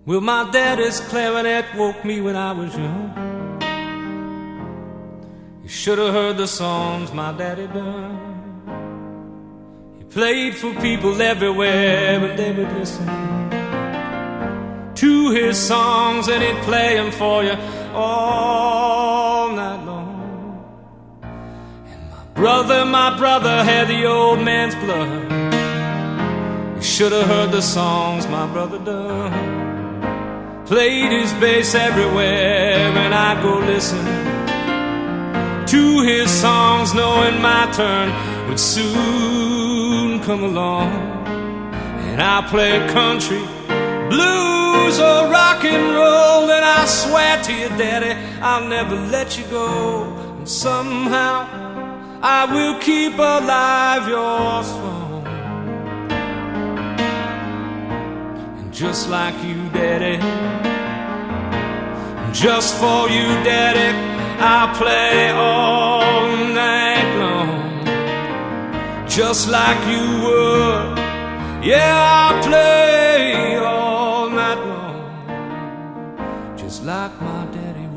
Well, my daddy's clarinet woke me when I was young. You should have heard the songs my daddy done. He played for people everywhere, and they would listen to his songs, and he'd play them for you all night long. And my brother had the old man's blood. You should have heard the songs my brother done. Played his bass everywhere, and I'd go listen to his songs, knowing my turn would soon come along. And I played country, blues, or rock and roll, and I swear to you, Daddy, I'll never let you go. And somehow I will keep alive your song. And just like you, Daddy, just for you, Daddy, I'll play all night long. Just like you would, yeah, I'll play all night long. Just like my daddy would.